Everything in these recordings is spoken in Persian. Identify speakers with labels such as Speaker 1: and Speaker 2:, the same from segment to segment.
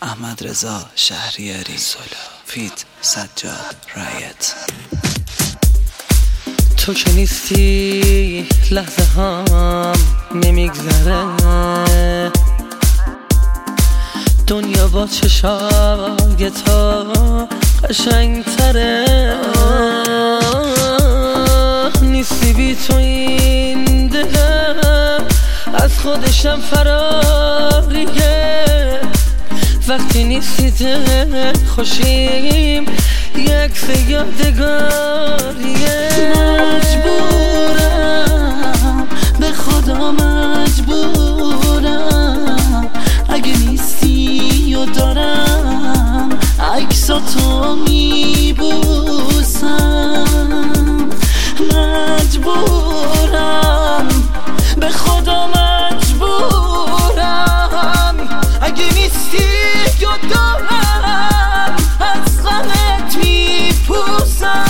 Speaker 1: احمد رضا شهریاری فیت سجاد رایت.
Speaker 2: تو که نیستی لحظه هم نمیگذره، دنیا با چشای تو قشنگتره. نیستی بی تو این دلم از خودشم فراریه. وقتی نیستی دل خوشیم یک یادگاریه.
Speaker 3: مجبورم به خدا مجبورم، اگه نیستی و دارم عکساتو میبوسم. مجبورم به خدا مجبورم، اگه نیستی و دارم از غمت میپوسم.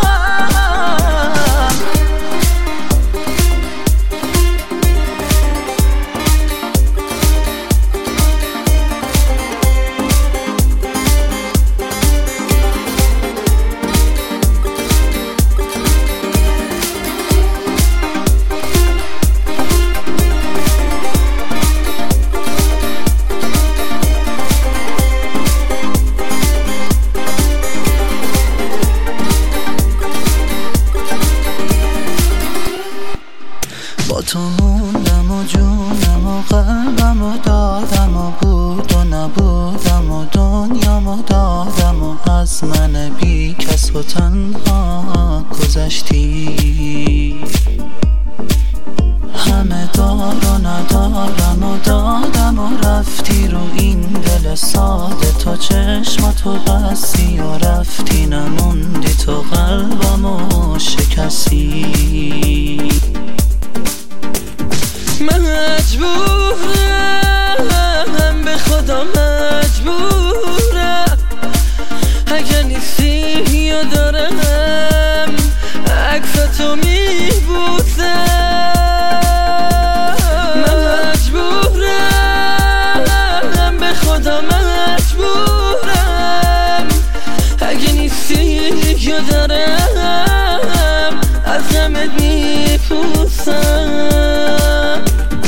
Speaker 3: با تو موندم و جونم و قلبم و دادم و بود و نبودم و دنیامو دادم و از من بی کس و تنها گذشتی. همه دار و ندارم و دادم و رفتی رو این دل ساده. تو چشماتو بستی و رفتی نموندی، تو قلبمو شکستی.
Speaker 2: مجبورم به خدا مجبورم، اگه نیستی و دارم عکساتو میبوسم. مجبورم به خدا مجبورم، اگه نیستی و دارم از غمت میپوسم.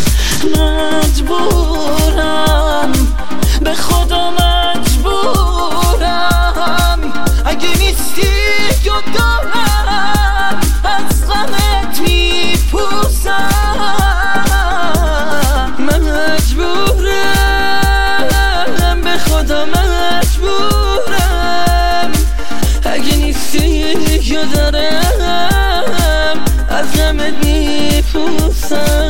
Speaker 3: مجبورم به خدا مجبورم، اگه نیستی و دارم از غمت میپوسم.
Speaker 2: مجبورم به خدا مجبورم، اگه نیستی و دارم از غمت میپوسم.